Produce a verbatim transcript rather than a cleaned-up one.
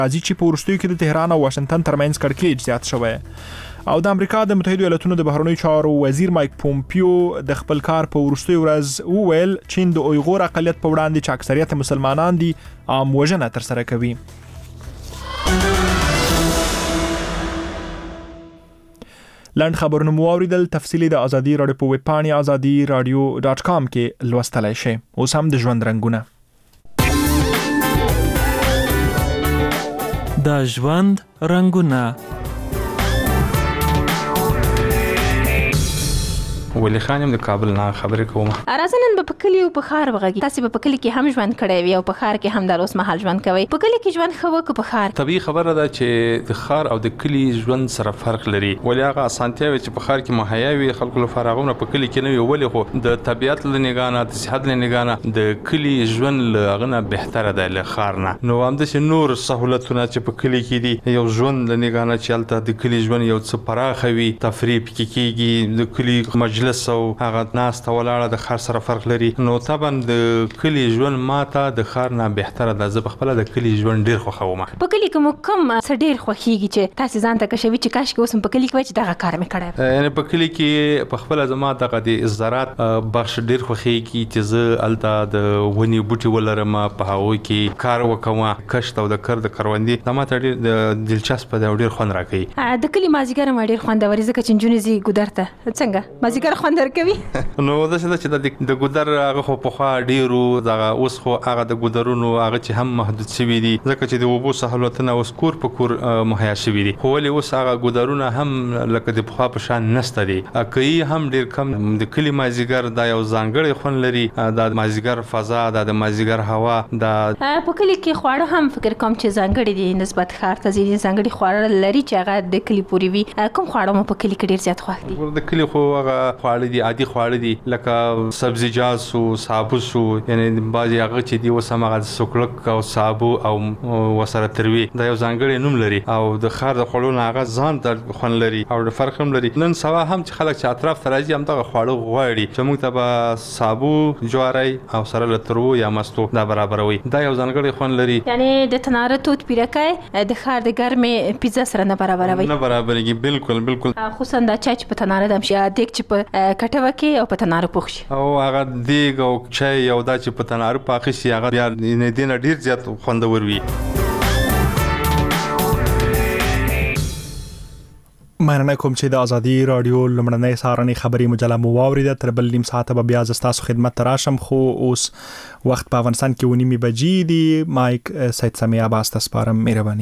راځي چې په وروستیو کې د تهران او واشنگټن ترمنځ کړکېچ زیات شوی او د امریکا د متحده ایالاتونو د بهرنیو چارو وزیر مایک پومپیو د خپل کار په وروستیو ورځ وویل چین د اویغور اقلیت په وړاندې چې اکثریت مسلمانان دي عام وژنه ترسره کوي. لاند خبرونه مو اوریدل. تفصیلی د ازادي رادیو په ویب پاڼې ازادي رادیو ډاټ کام کې لوستلای شئ. اوس هم د ژوند رنگونه. د ژوند رنگونه. ولی خانم د کابل نه خبرې کوم. ارازنن په کلی او په خار وغږی. تاسو په کلی کې هم ژوند کړی وي او په خار کې هم د اوس مهال ژوند کوي. په کلی کې ژوند خو کو په خار. طبيعي خبره ده چې د خار او د کلی ژوند سره فرق لري. ولی هغه اسانتیا چې په خار کې مهیا وي خلکو لپاره هغه په کلی کې نه وي. ولی خو د طبيعت لنګانه د صحت لنګانه د کلی ژوند لغنه بهتره ده له خار نه. نو هم د نور سہولتونه چې په کلی کې دي یو ژوند لنګانه چې الته د کلی ژوند یو څه پراخوي تفریح کیږي د کلی مجلس او هغه ناس ته ولاړه د خار سره فرق لري. نو طبعا د کلی ژوند ماته د خار نه بهتره ده. زه خپل د کلی ژوند ډیر خوښوم. په کلی کې کوم څه ډیر خوښیږي چې تاسو ځان ته کښوي چې کاش کې اوس په کلی کې چې دغه کار مې کړی. یعنی په کلی کې په خپل زما دغه د زراعت بخش ډیر خوښیږي چې زه الته د ونی بوټي ولرم په هغه کې کار وکوم کښت او د کار د کروندې د ماته ډیر دلچسپ ده ډیر خوند راکوي. د کلی مازیګر ما ډیر خوند وري ځکه چې جونې زی ګودرته څنګه مازیګر خوند کوي. نو دا چې د ګودر هغه خو په خوا ډیرو دغه اوس خو هغه د ګودرونو هغه چې هم محدود شوی دي ځکه چې د وبو سہولتونه اوس کور په کور مهیا شوی دي. خو ولې اوس هغه ګودرونه هم لکه د خوا په شان نشته دي. کوي هم ډیر کم. د کلی مازیګر دا یو ځانګړی خوند لري. د مازیګر فضا د مازیګر هوا د په کلی کې خواړه هم فکر کوم چې ځانګړي دي نسبت خار ته ځینې ځانګړي خواړه لري چې هغه د کلی پوری وي. کوم خواړه مو په کلی کې ډیر زیات خوښ دي؟ د کلی خو هغه خواړه دي عادي خواړه دي لکه سبزیجات سو صابو سو یعنی بعضی هغه چې دی وسمغه سوکلک او صابو او وسره تروي دا یو ځانګړی نوم لري او د خار د خړونو هغه ځان د خون لري او د فرق هم لري. نن سوا هم چې خلک چې اطراف ته راځي هم دغه خواړه غواړي چې موږ ته به صابو جواری او سره لترو یا مستو دا برابروي. دا یو ځانګړی خون لري. یعنی د تناره توت پیرکای د خار د ګرمه پیزا سره نه برابروي. نه برابرېږي. بالکل بالکل. خصوصا دا چای چې په تناره دم شي دیګ چې په کټوه کې او په تناره پوښ شي او هغه دیګ او چای او دا چې په تناره پاخه شي هغه بیا نه دینه ډیر زیات خوندور وي. مننه کوم چې د ازادي رادیو لمړنۍ سارنې خبري مجله مو واوریده. تر بل نیم ساعت به بیا تاسو خدمت ته راشم خو اوس وخت په افغانستان کې ونیمه بجې دي. مایک سید سمیع عباس تاسو سپارم. مهرباني.